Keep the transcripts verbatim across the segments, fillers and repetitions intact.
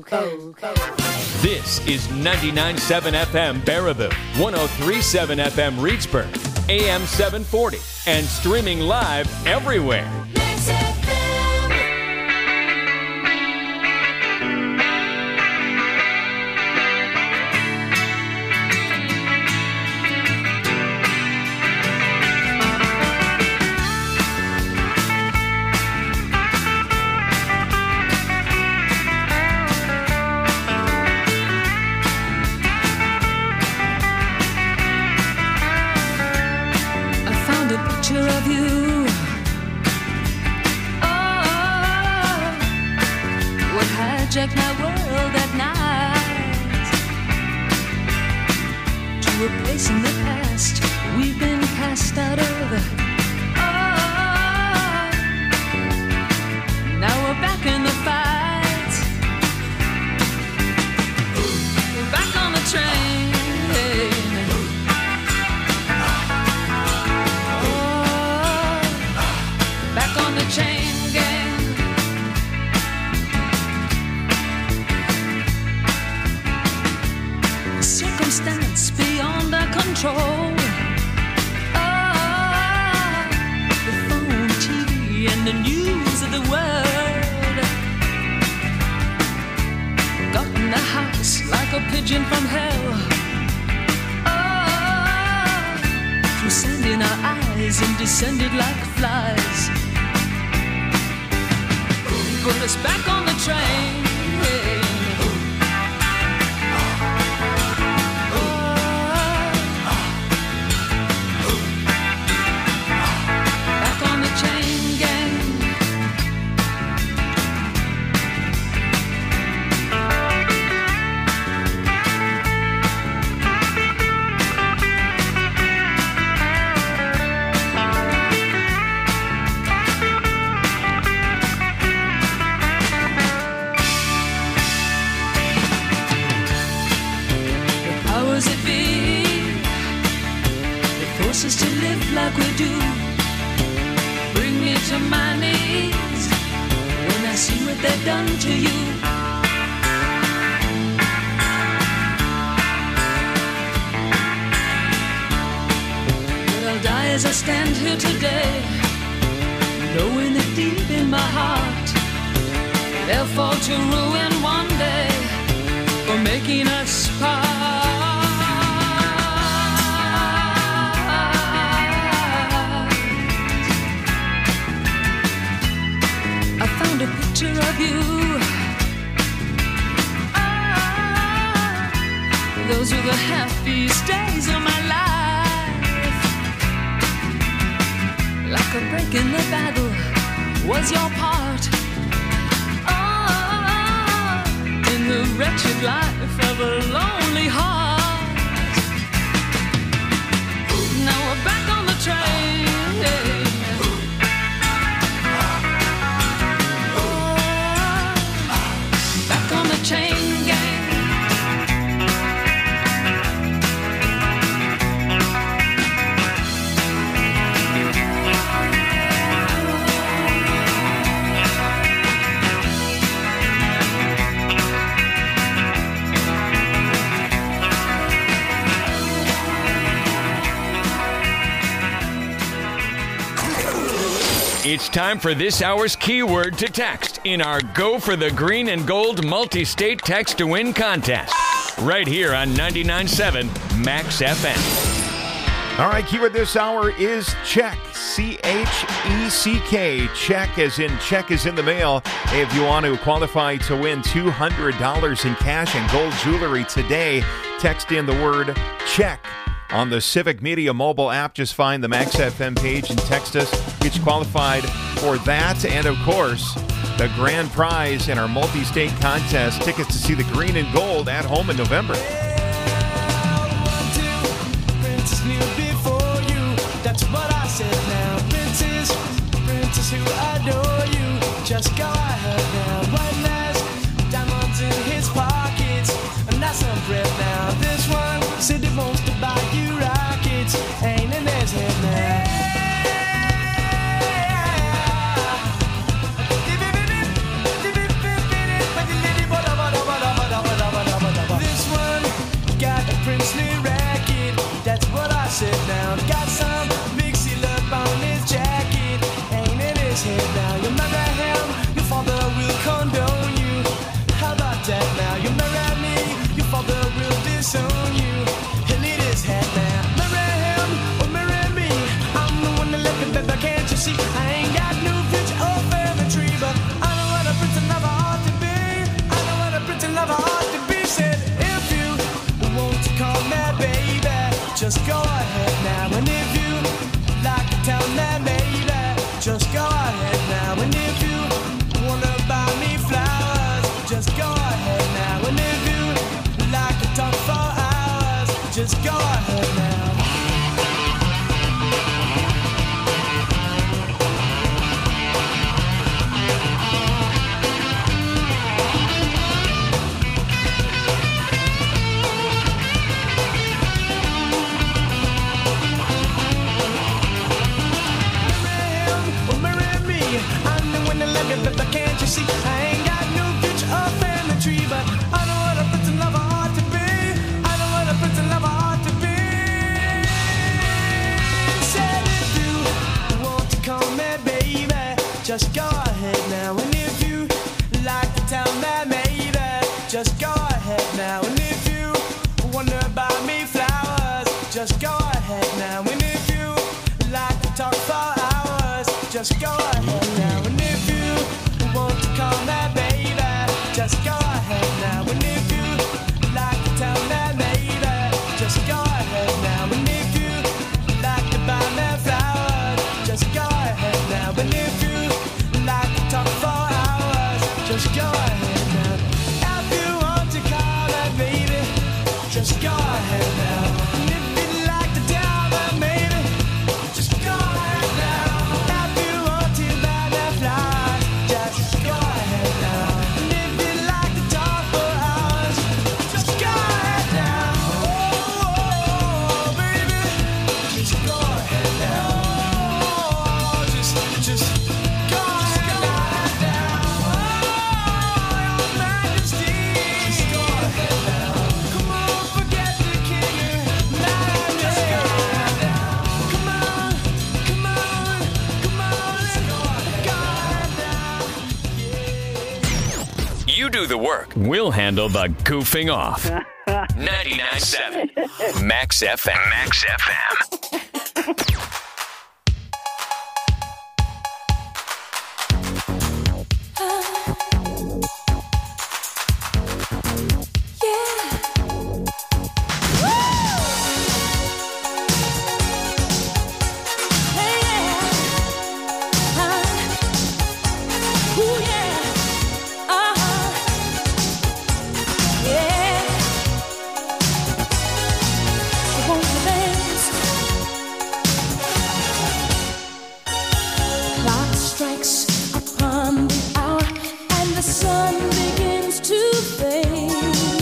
This is ninety-nine point seven F M Baraboo, one oh three point seven F M Reedsburg, A M seven forty, and streaming live everywhere. Hijack my world at night to a place in the past we've been cast out of. Oh, now we're back in the fight. We're back on the train. Oh, back on the chain gang. Circumstance beyond our control. Oh, the phone, T V, and the news of the world got in the house like a pigeon from hell. Oh, threw sand in our eyes and descended like flies. Put us back on the train. Like we do, bring me to my knees when I see what they've done to you. But I'll die as I stand here today, knowing that deep in my heart they'll fall to ruin one day for making us part. A picture of you. Ah, those were the happiest days of my life. Like a break in the battle was your part. Ah, in the wretched life of a lonely heart. Now we're back on the train. Chain gang. It's time for this hour's keyword to text in our Go for the Green and Gold multi-state text to win contest. Right here on ninety-nine point seven Max F M. All right, keyword this hour is check. C H E C K. Check as in check is in the mail. If you want to qualify to win two hundred dollars in cash and gold jewelry today, text in the word check. On the Civic Media mobile app, just find the Max F M page and text us. Get you qualified for that. And, of course, the grand prize in our multi-state contest, tickets to see the green and gold at home in November. Princess knew before you. That's what I said now. Princess, princess who adore you. Just go ahead now. One last diamonds in his pockets. And that's some bread now. This one said he wants to buy you rockets. Ain't in his head now. disown you. He'll eat his head now. Marry him or marry me. I'm the one that left it, baby, can't you see? I ain't got no future or family tree, but I know what a prince and lover ought to be. I know what a prince and lover ought to be. Said if you want to call me baby, just go ahead now. And if you like to tell me baby, just go ahead now. And if you wanna buy me flowers, just go ahead now. And if you like to talk for hours, just go ahead now. But can't you see, I ain't got no future or family tree, but I know what a prince and lover ought to be. I know what a prince and lover ought to be. Said if you want to call me baby, just go ahead now. And if you like to tell me maybe, just go ahead now. And if you wanna buy me flowers, just go ahead now. And if you like to talk for hours, just go ahead now. And if you want to call me baby, just go ahead now. And if you like to tell me maybe, just go ahead now. And if you like to buy me flowers, just go ahead now. And if you like to talk for hours, just go ahead now. If you want to call me baby, just go ahead now. And if you like to tell me maybe, just go ahead now. If you want to buy me flowers, just go ahead now. And if you like to talk for hours, just go ahead now. Oh, baby, just go ahead now. Oh, just, just go ahead now. Oh, your Majesty, just go ahead now. Come on, forget the king and majesty. Come on, come on, come on, let's go ahead now. You do the work. We'll handle the goofing off. ninety-nine point seven Max F M. Max F M. Clock strikes upon the hour and the sun begins to fade.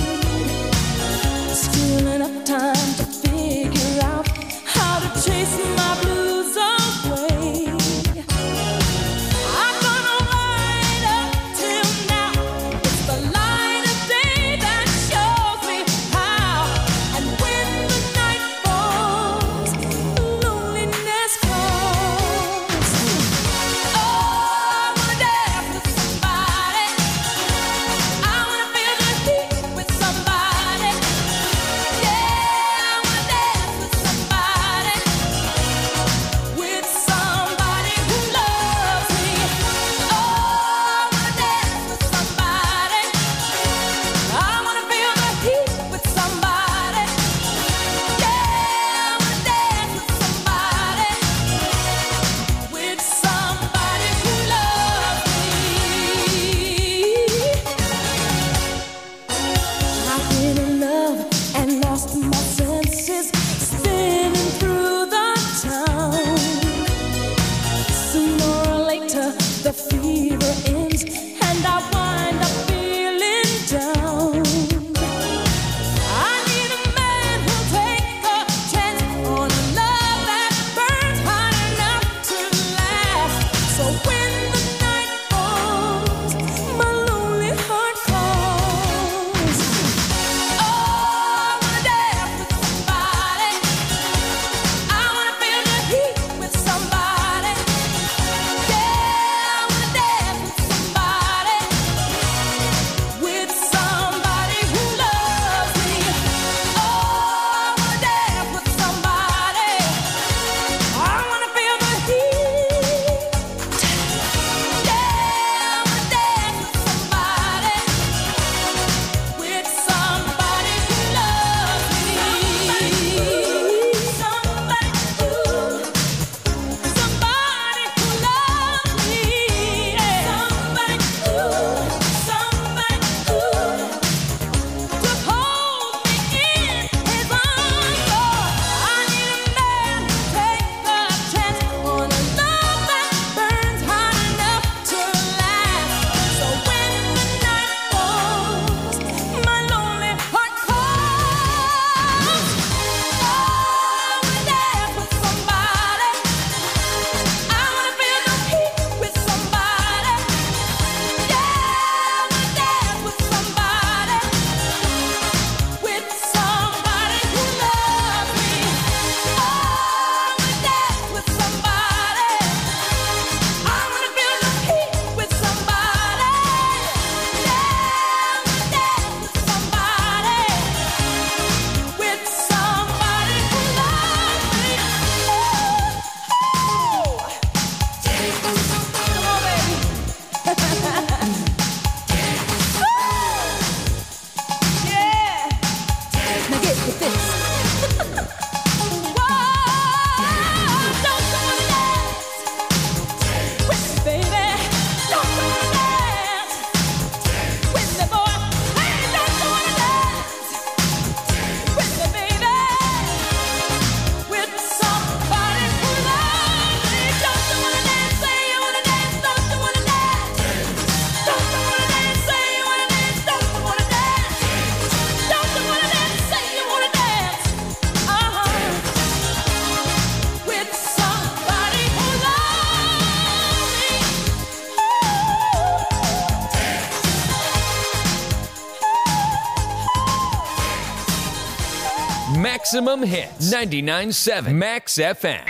Maximum Hits, ninety-nine point seven Max F M.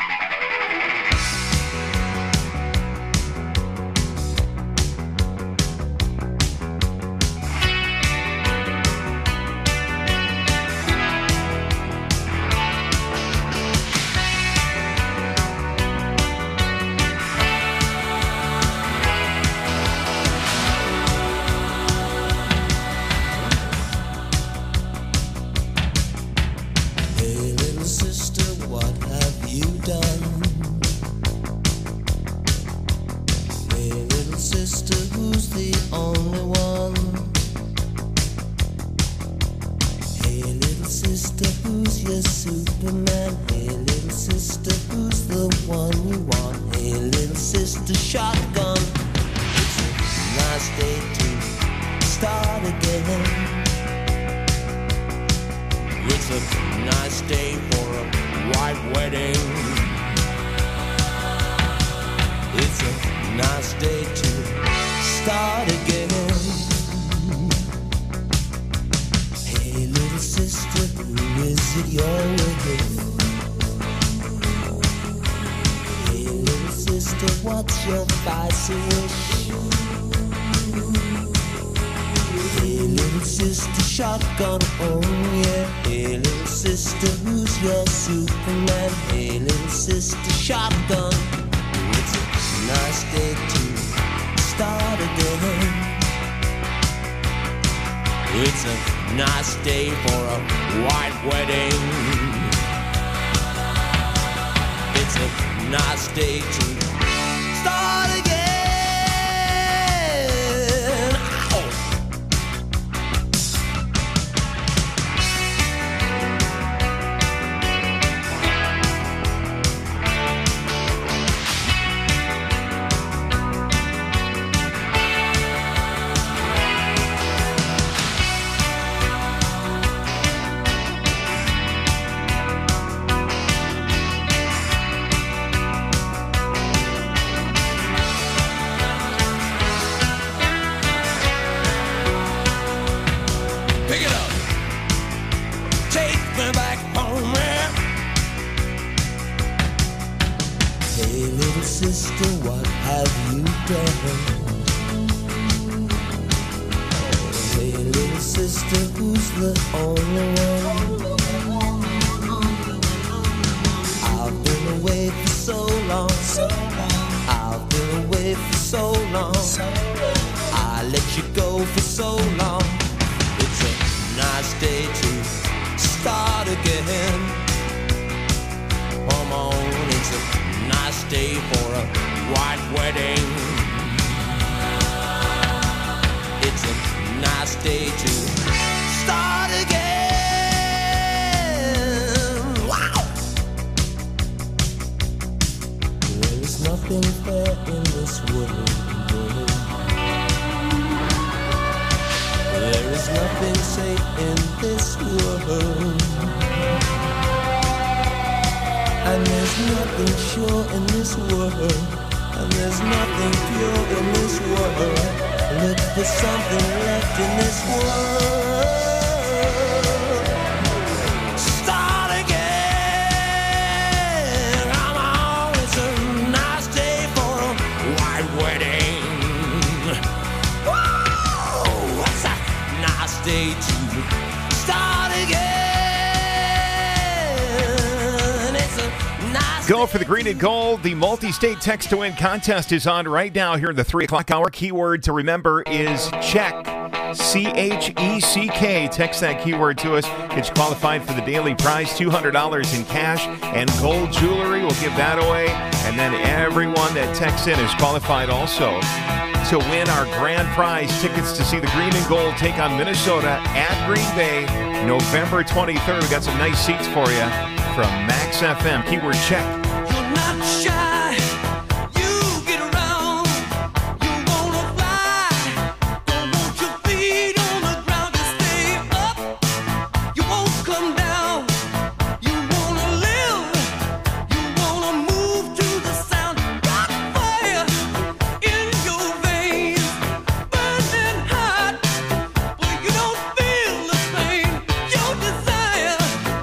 Go for the green and gold. The multi-state text to win contest is on right now here in the three o'clock hour. Keyword to remember is check. C H E C K. Text that keyword to us. Get you qualified for the daily prize, two hundred dollars in cash and gold jewelry. We'll give that away. And then everyone that texts in is qualified also to win our grand prize tickets to see the green and gold take on Minnesota at Green Bay November twenty-third. We got some nice seats for you from Max F M. Keyword check. You're not shy. You get around. You wanna fly. Don't want your feet on the ground. You stay up. You won't come down. You wanna live. You wanna move to the sound. Got fire in your veins, burning hot. But you don't feel the pain. Your desire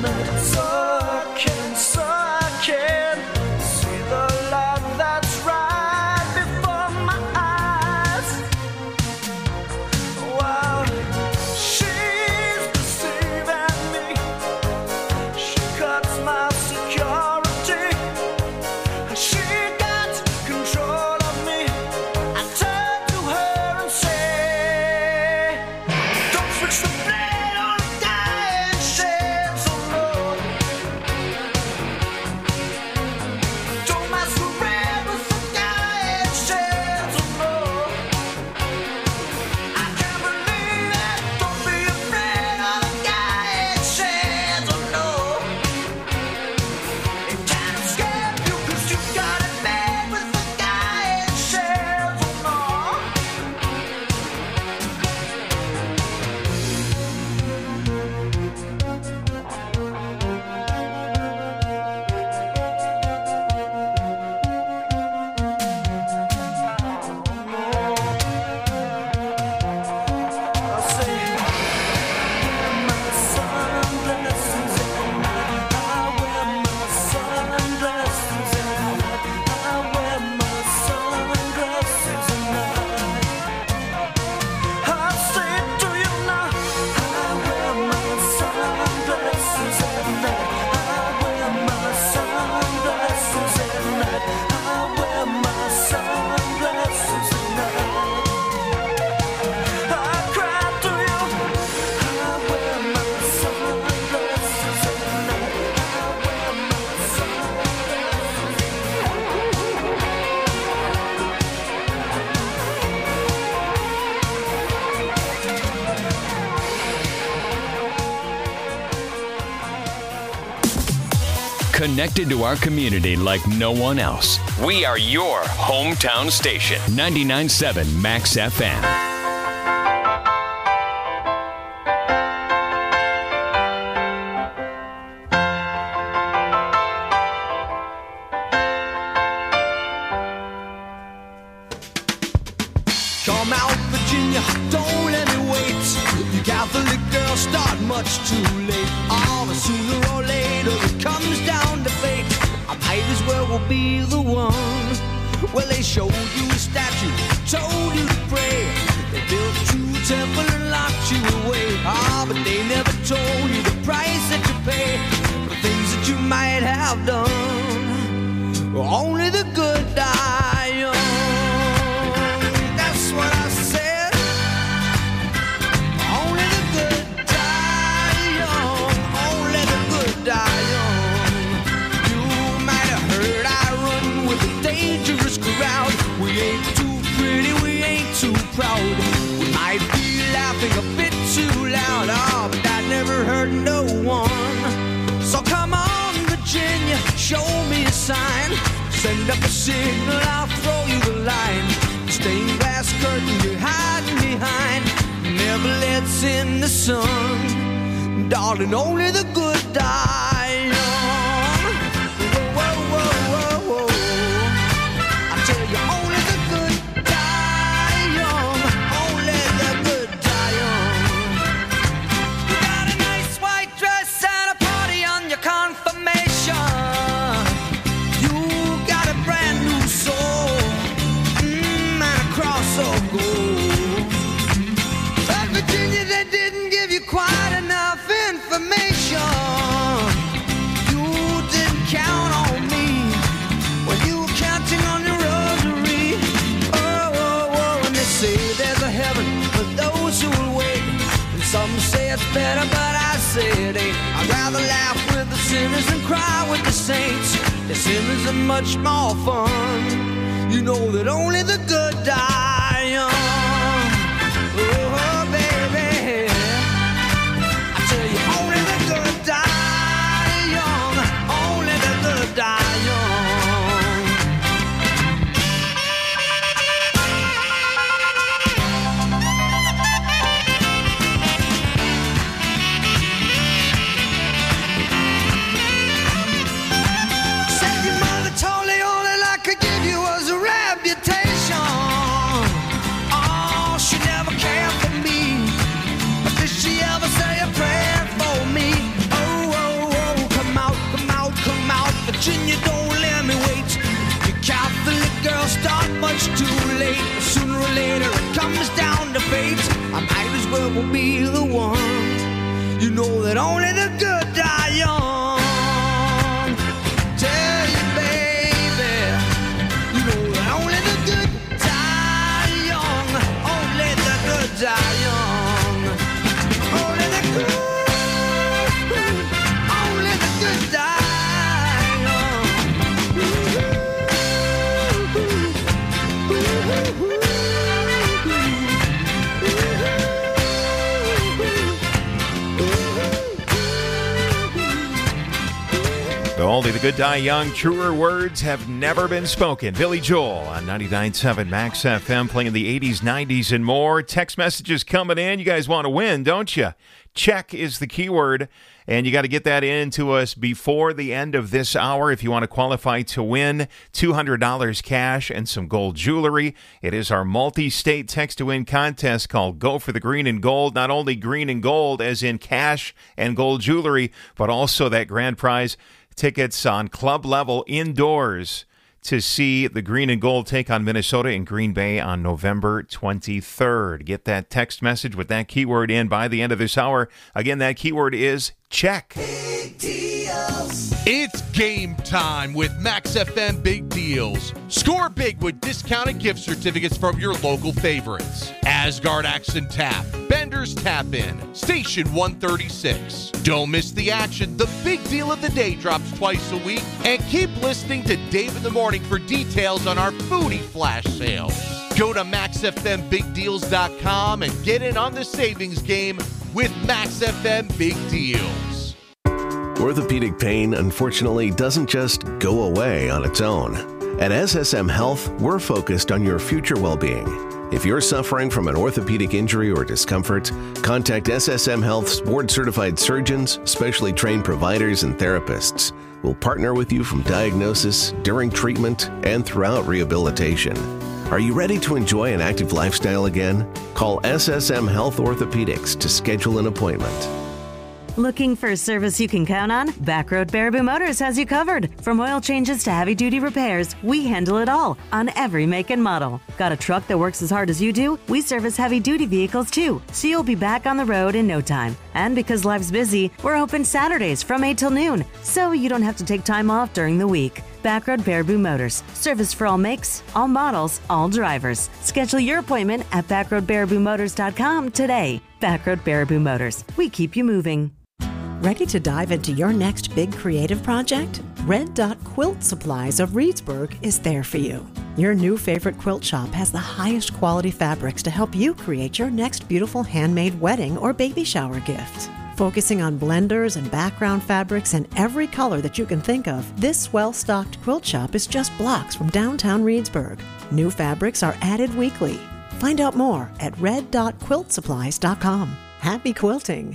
night. So I can, so I can see the love that's right before my eyes. Wow, she's deceiving me. She cuts my security. She got control of me. I turn to her and say, don't switch the blade on a dying shed, so no. Don't masquerade with the dying shed, so no. I can't believe it. Don't be afraid of the dying shed, so no. It can't escape you 'cause you got it made with the dying shed, so no. I say, my sunglasses at night. I wear my sunglasses at night. I wear my sunglasses at night. I say it to you now. I wear my sunglasses at night. I wear my sunglasses at night. I wear my sunglasses at night. I cry to you. I wear my sunglasses at night. I wear my sunglasses. Connected to our community like no one else. We are your hometown station. ninety-nine point seven Max F M. Come out, Virginia, don't let me wait. You Catholic girls start much too late. Oh, but sooner or later it comes down to fate. I might as well will be the one. Well, they showed you a statue, told you to pray. They built you a temple and locked you away. Ah, but they never told you the price that you pay for the things that you might have done. Only the good die young. That's what I said. Only the good die young. Only the good die young. You might have heard I run with a dangerous crowd. We ain't too pretty, we ain't too proud. We might be laughing a bit too loud. Oh, but that never hurt no one. So come on, Virginia, show me a sign. Send up a signal, I'll throw you the line. Stained glass curtain you're hiding behind never lets in the sun. Darling, only the good die young. Whoa, whoa, whoa, whoa, whoa. I tell you, only the good die young. Only the good die young. You got a nice white dress and a party on your confirmation. You got a brand new soul, mm, and a cross of gold. But Virginia, they didn't give you quite enough information. You didn't count on me when you were counting on your rosary. Oh, oh, oh, and they say there's a heaven for those who will wait. And some say it's better, but I say it ain't. I'd rather laugh with the sinners than cry with the saints. The sinners are much more fun. You know that only the good die young. Oh, baby, I tell you, only the good die young. Only the good die young. Said your mother told you all that I could give you was a reputation. or later it comes down to fate, I might as well be the one. You know that only the good die young. Tell you, baby, you know that only the good die young. Only the good die young. Only the good, only the good die. Only the good die young. Truer words have never been spoken. Billy Joel on ninety-nine point seven Max F M, playing the eighties, nineties, and more. Text messages coming in. You guys want to win, don't you? Check is the keyword, and you got to get that in to us before the end of this hour if you want to qualify to win two hundred dollars cash and some gold jewelry. It is our multi-state text-to-win contest called Go for the Green and Gold. Not only green and gold, as in cash and gold jewelry, but also that grand prize, tickets on club level indoors to see the Green and Gold take on Minnesota in Green Bay on November twenty-third. Get that text message with that keyword in by the end of this hour. Again, that keyword is check. Big deals. It's game time with Max F M Big Deals. Score big with discounted gift certificates from your local favorites. Asgard Axe and Tap, Bender's Tap In, Station one thirty-six. Don't miss the action. The big deal of the day drops twice a week. And keep listening to Dave in the Morning for details on our foodie flash sales. Go to max f m big deals dot com and get in on the savings game with Max F M Big Deals. Orthopedic pain, unfortunately, doesn't just go away on its own. At S S M Health, we're focused on your future well-being. If you're suffering from an orthopedic injury or discomfort, contact S S M Health's board-certified surgeons, specially trained providers, and therapists. We'll partner with you from diagnosis, during treatment, and throughout rehabilitation. Are you ready to enjoy an active lifestyle again? Call S S M Health Orthopedics to schedule an appointment. Looking for a service you can count on? Backroad Baraboo Motors has you covered. From oil changes to heavy-duty repairs, we handle it all on every make and model. Got a truck that works as hard as you do? We service heavy-duty vehicles too, so you'll be back on the road in no time. And because life's busy, we're open Saturdays from eight till noon, so you don't have to take time off during the week. Backroad Baraboo Motors. Service for all makes, all models, all drivers. Schedule your appointment at backroad baraboo motors dot com today. Backroad Baraboo Motors. We keep you moving. Ready to dive into your next big creative project? Red Dot Quilt Supplies of Reedsburg is there for you. Your new favorite quilt shop has the highest quality fabrics to help you create your next beautiful handmade wedding or baby shower gift. Focusing on blenders and background fabrics in every color that you can think of, this well-stocked quilt shop is just blocks from downtown Reedsburg. New fabrics are added weekly. Find out more at red dot quilt supplies dot com. Happy quilting!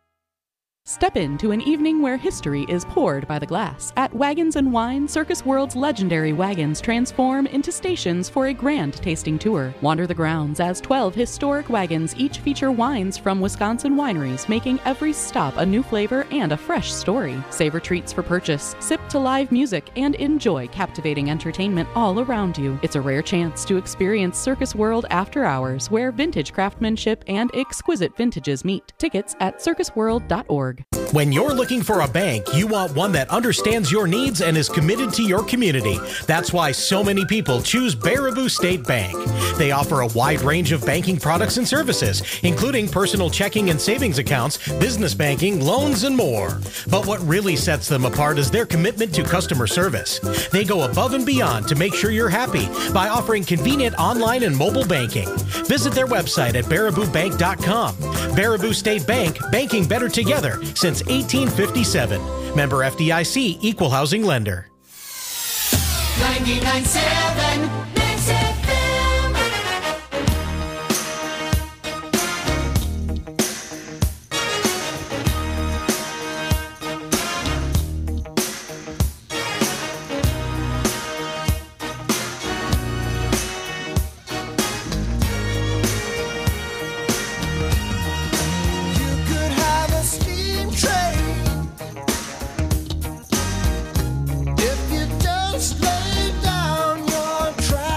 Step into an evening where history is poured by the glass. At Wagons and Wine, Circus World's legendary wagons transform into stations for a grand tasting tour. Wander the grounds as twelve historic wagons each feature wines from Wisconsin wineries, making every stop a new flavor and a fresh story. Savor treats for purchase, sip to live music, and enjoy captivating entertainment all around you. It's a rare chance to experience Circus World after hours, where vintage craftsmanship and exquisite vintages meet. Tickets at circus world dot org. When you're looking for a bank, you want one that understands your needs and is committed to your community. That's why so many people choose Baraboo State Bank. They offer a wide range of banking products and services, including personal checking and savings accounts, business banking, loans, and more. But what really sets them apart is their commitment to customer service. They go above and beyond to make sure you're happy by offering convenient online and mobile banking. Visit their website at baraboo bank dot com. Baraboo State Bank, banking better together since eighteen fifty-seven. Member F D I C, Equal Housing Lender. ninety-nine point seven Max F M. If you just lay down your track.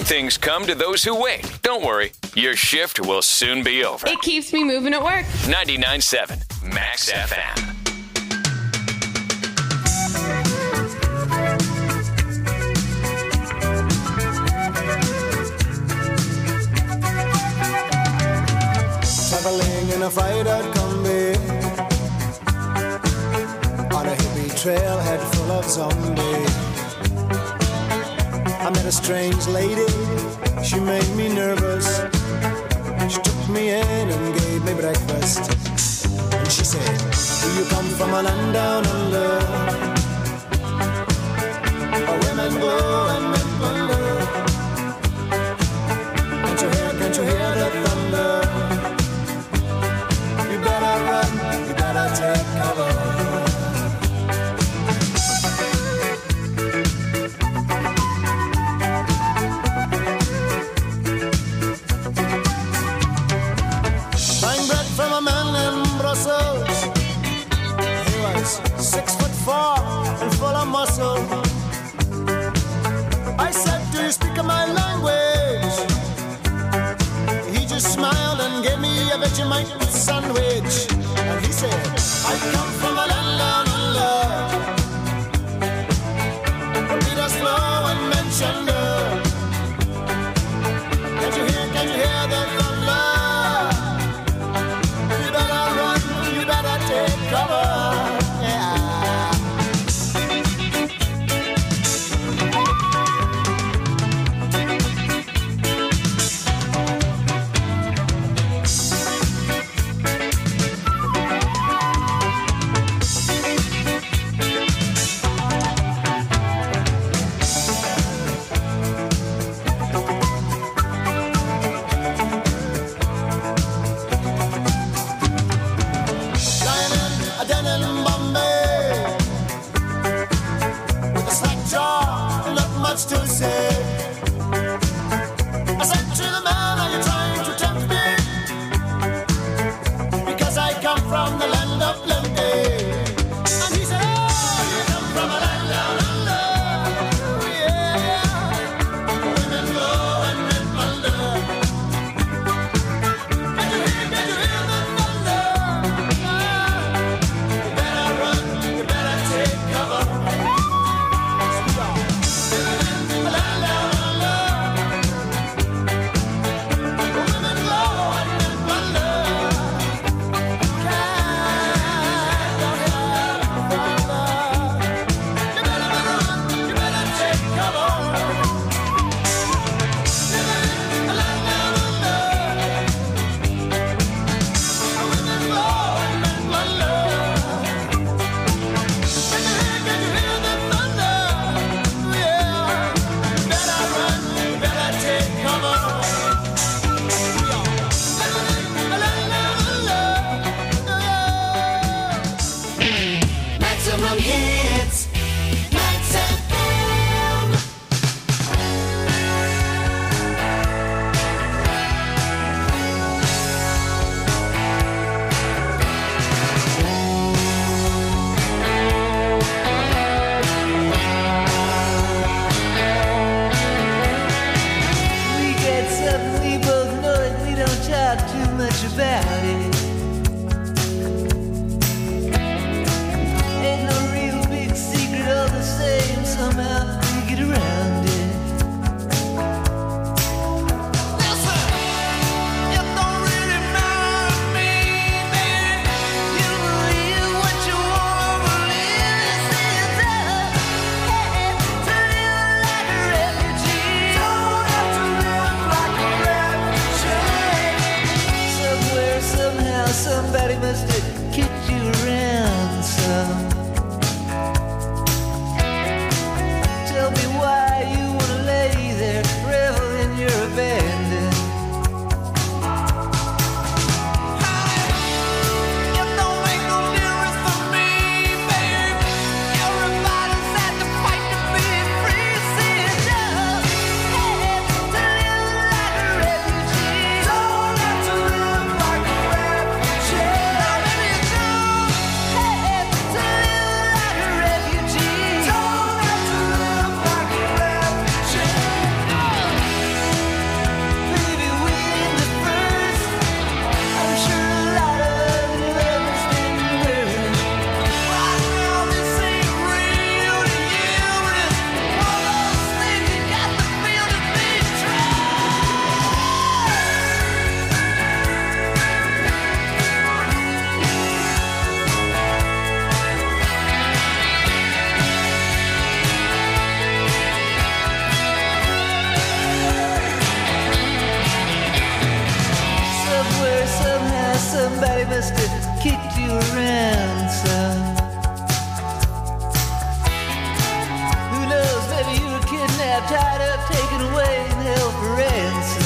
things come to those who wait. Don't worry, your shift will soon be over. It keeps me moving at work. ninety-nine point seven Max F M. Traveling in a fried-out Kombi on a hippie trailhead full of zombies. I met a strange lady, she made me nervous. She took me in and gave me breakfast. And she said, do you come from a land down under, where women glow and men wonder? Can't you hear, can't you hear the thunder? You better run, you better take cover. Buying bread from a man in Brussels. He was six foot four and full of muscle. I said, do you speak my language? He just smiled and gave me a Vegemite sandwich. And he said, I come from a land down under, where Peter's flow and mentioned. Can't you hear, can't you hear the thunder? You better run, you better take cover. Yeah. To say, I said to the man, are you trying to tempt me? Because I come from the land of plenty. And he said, oh, you come from a land down under, yeah, women go and men plunder. Can you hear, can you hear the thunder? You better run, you better take cover. Maximum hits, Max F M. We get something, we both know it, we don't talk too much about it. Ain't no real big secret, all the same, somehow we get around it. Listen, it don't really matter to me, man. You believe what you wanna believe. This is up, hey, to live like a refugee. Don't have to live like a refugee. Somewhere, somehow, somebody must have kicked you around some. Who knows, maybe you were kidnapped, tied up, taken away, and held for ransom.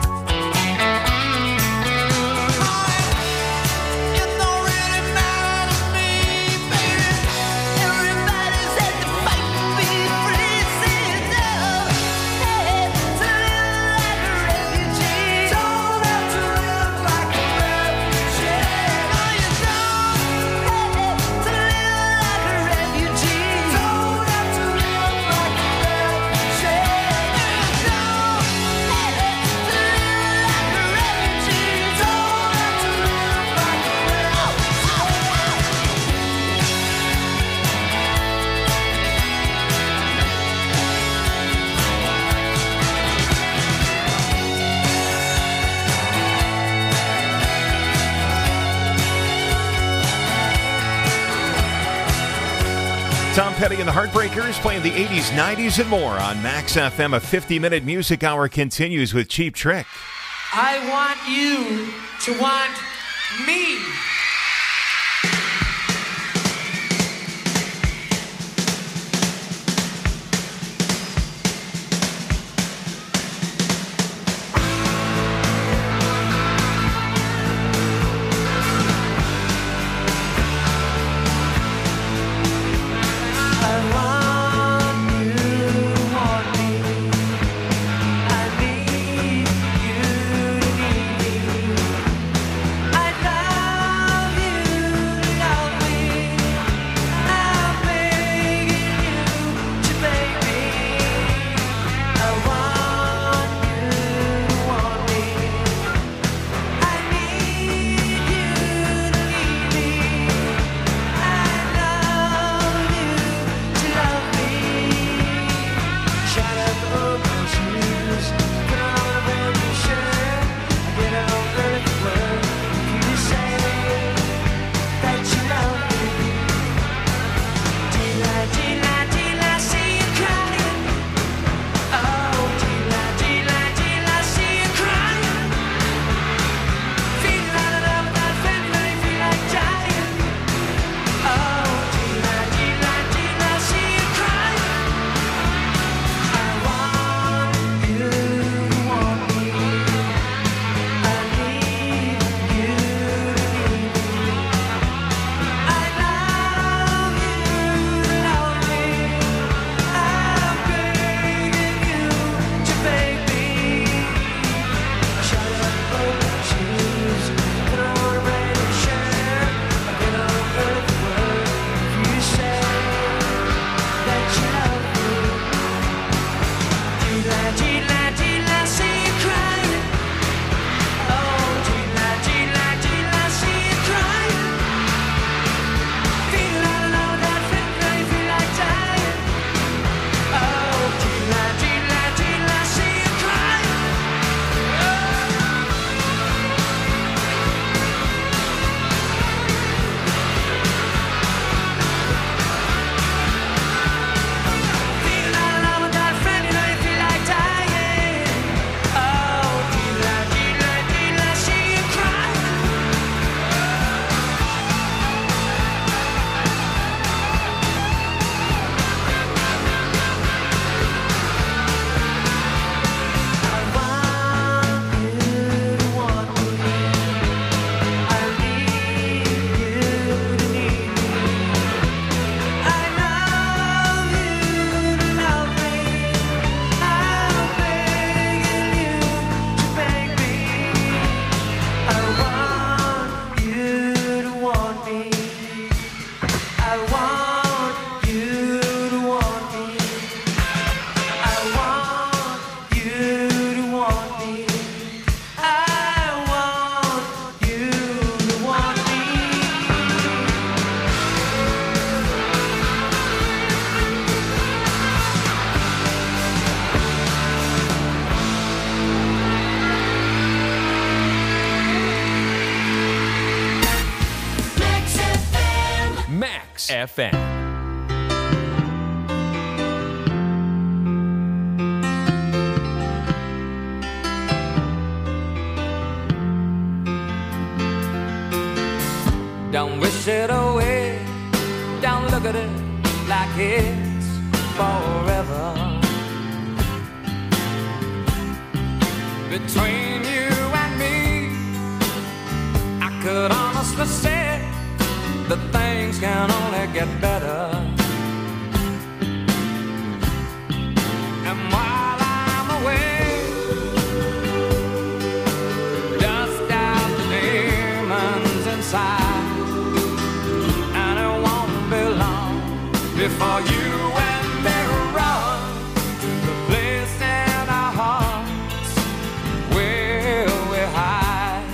Tom Petty and the Heartbreakers playing the eighties, nineties, and more on Max F M. A fifty-minute music hour continues with Cheap Trick. I want you to want me. F M. Don't wish it away. Don't look at it like it's forever. Between you and me, I could honestly say that things can only get better. And while I'm away, dust out the demons inside, and it won't be long before you and me run to the place in our hearts where we hide.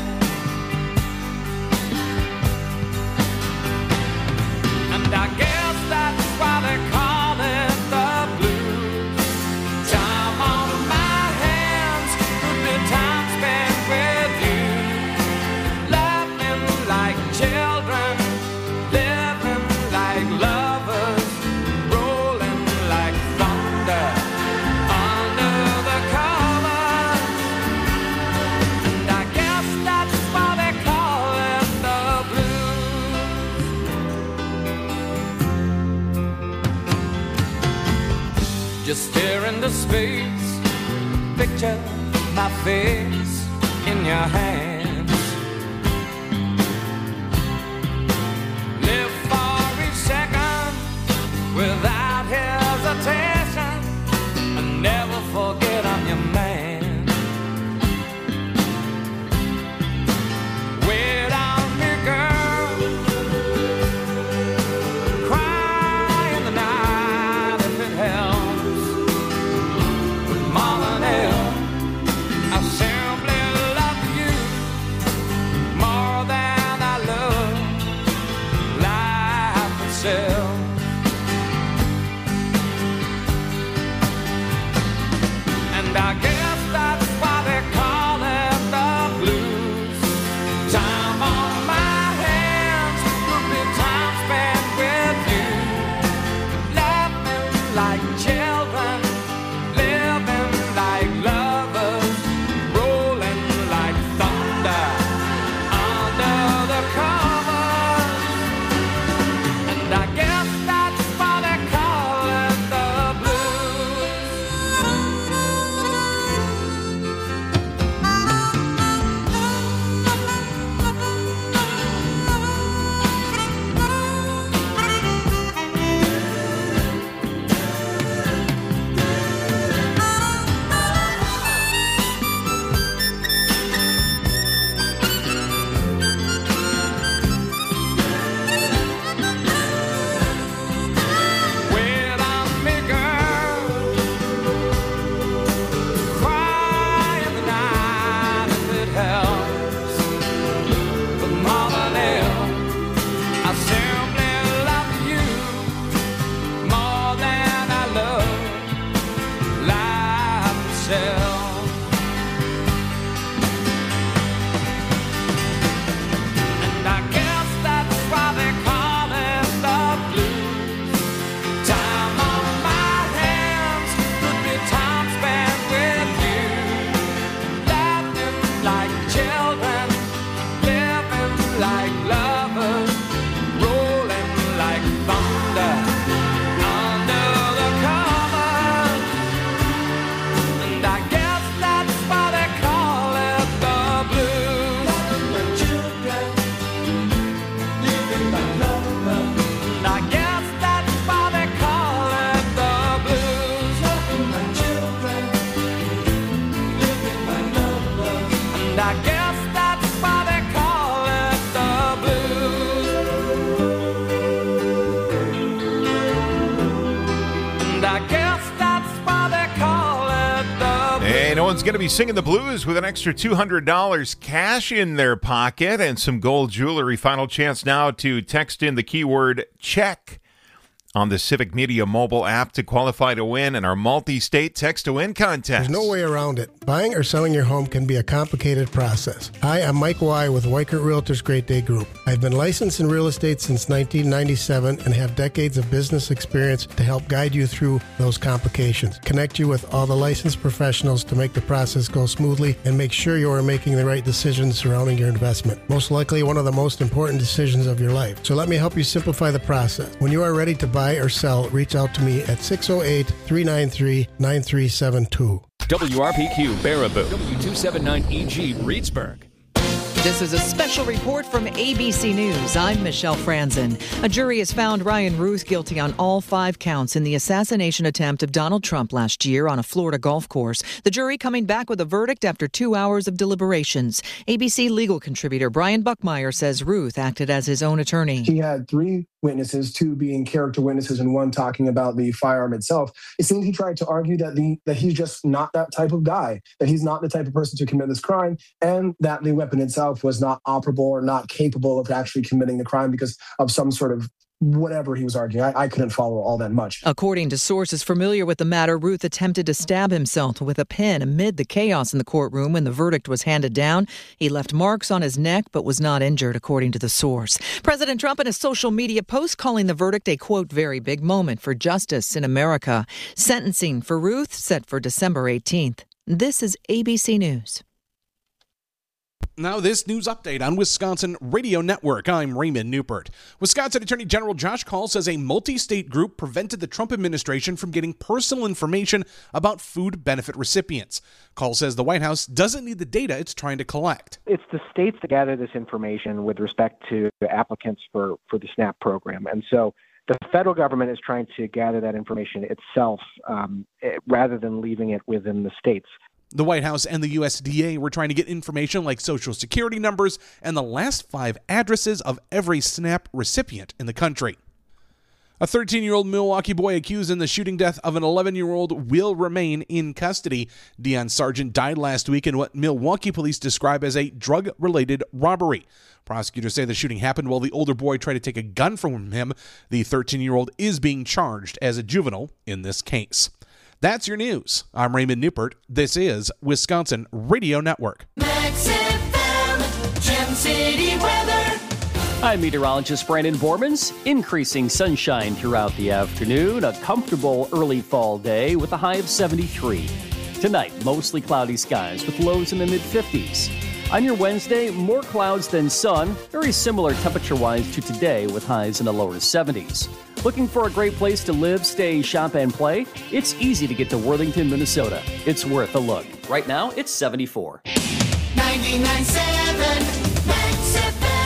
And I guess that's why they call it the blues. Time on my hands could be time spent with you, laughing like children, living like lovers, rolling like thunder under the covers. And I guess that's why they call it the blues. Just stare into space, picture my face in your hands. Live for each second without hesitation, and never forget I'm your man. Wait on me, girl. Cry in the night if it helps. But more than ever, I simply love you more than I love life itself. And I guess that's why they call it the blues. Time on my hands would be time spent with you, laughing like children, living like lovers, rolling like thunder under the covers. And I guess that's why they call it the blues. Wait on me, girl. Cry in the night if it helps. But more than ever, I simply love you more than I love life itself. And I guess that's why they call it the blues. Time on my hands could be time spent with you, laughing like children, living like lovers, rolling like thunder under the covers. And I guess that's why they call it the blues. My children, living like lovers. And I guess that's why they call it the blues. My children, living like lovers. And I guess that's why they call it the blues. And I guess that's why they call it the blues. Hey, no one's going to be singing the blues with an extra two hundred dollars cash in their pocket and some gold jewelry. Final chance now to text in the keyword check on the Civic Media mobile app to qualify to win in our multi-state text-to-win contest. There's no way around it. Buying or selling your home can be a complicated process. Hi, I'm Mike Y. with Weichert Realtors Great Day Group. I've been licensed in real estate since nineteen ninety-seven and have decades of business experience to help guide you through those complications, connect you with all the licensed professionals to make the process go smoothly, and make sure you are making the right decisions surrounding your investment. Most likely one of the most important decisions of your life. So let me help you simplify the process. When you are ready to buy or sell, reach out to me at six oh eight, three nine three, nine three seven two. W R P Q Baraboo, W two seventy-nine E G Reedsburg. This is a special report from A B C News. I'm Michelle Franzen. A jury has found Ryan Ruth guilty on all five counts in the assassination attempt of Donald Trump last year on a Florida golf course. The jury coming back with a verdict after two hours of deliberations. A B C legal contributor Brian Buckmeyer says Ruth acted as his own attorney. He had three witnesses, two being character witnesses and one talking about the firearm itself. It seems he tried to argue that the that he's just not that type of guy, that he's not the type of person to commit this crime, and that the weapon itself was not operable or not capable of actually committing the crime because of some sort of whatever he was arguing. I, I couldn't follow all that much. According to sources familiar with the matter, Ruth attempted to stab himself with a pen amid the chaos in the courtroom when the verdict was handed down. He left marks on his neck but was not injured, according to the source. President Trump in a social media post calling the verdict a, quote, very big moment for justice in America. Sentencing for Ruth set for December eighteenth. This is A B C News. Now this news update on Wisconsin Radio Network. I'm Raymond Newport. Wisconsin Attorney General Josh Kaul says a multi-state group prevented the Trump administration from getting personal information about food benefit recipients. Kaul says the White House doesn't need the data it's trying to collect. It's the states that gather this information with respect to the applicants for, for the SNAP program. And so the federal government is trying to gather that information itself um, it, rather than leaving it within the states. The White House and the U S D A were trying to get information like Social Security numbers and the last five addresses of every SNAP recipient in the country. A thirteen-year-old Milwaukee boy accused in the shooting death of an eleven-year-old will remain in custody. Deion Sargent died last week in what Milwaukee police describe as a drug-related robbery. Prosecutors say the shooting happened while the older boy tried to take a gun from him. The thirteen-year-old is being charged as a juvenile in this case. That's your news. I'm Raymond Newport. This is Wisconsin Radio Network. Max F M, Gem City weather. I'm meteorologist Brandon Bormans. Increasing sunshine throughout the afternoon. A comfortable early fall day with a high of seventy-three. Tonight, mostly cloudy skies with lows in the mid-fifties. On your Wednesday, more clouds than sun. Very similar temperature-wise to today with highs in the lower seventies. Looking for a great place to live, stay, shop, and play? It's easy to get to Worthington, Minnesota. It's worth a look. Right now, it's seventy-four. ninety-nine point seven Max F M.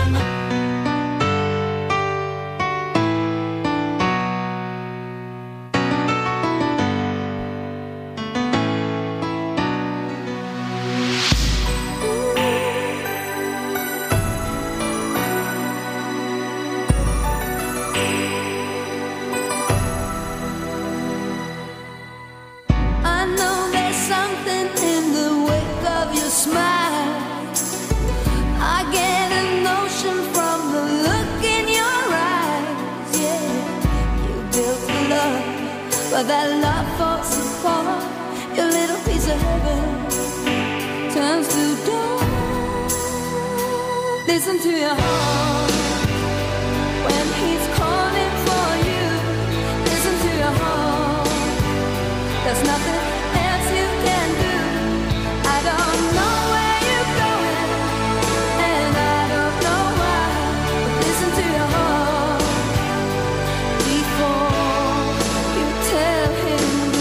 I know there's something in the wake of your smile. I get a notion from the look in your eyes. Yeah, you built a love, but that love falls apart. Your little piece of heaven turns to dawn. Listen to your heart when he's calling for you. Listen to your heart. There's nothing else you can do. I don't know where you're going, and I don't know why. But listen to your heart before you tell him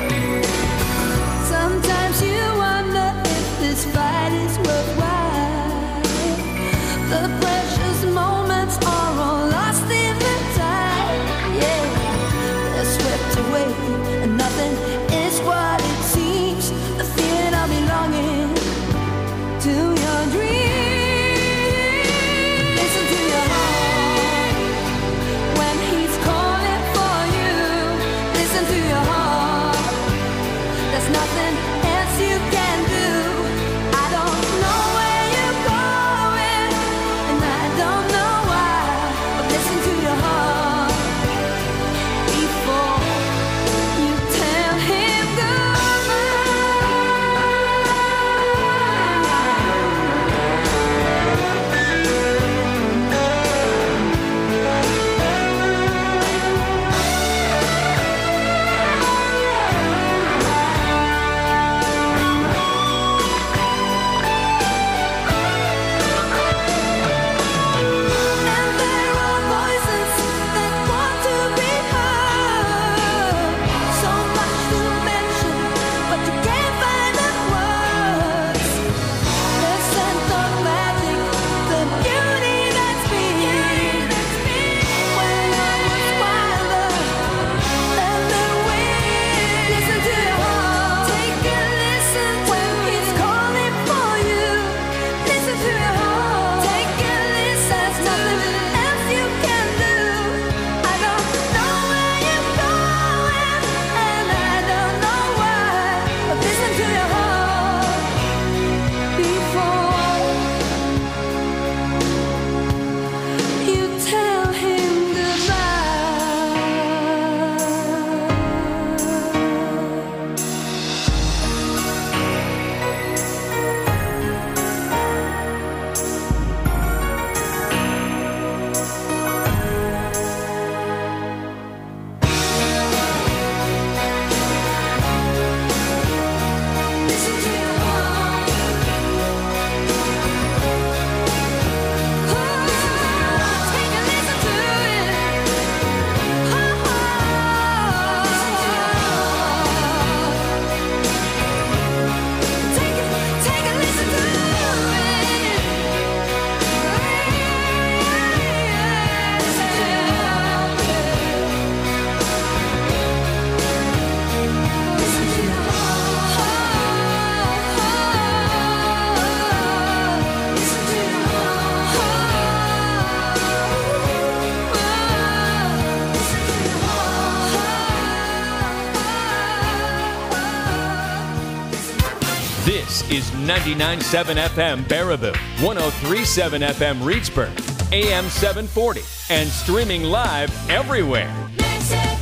goodbye. Sometimes you wonder if this fight is worthwhile. is ninety-nine point seven F M Baraboo, one oh three point seven F M Reedsburg, A M seven forty, and streaming live everywhere.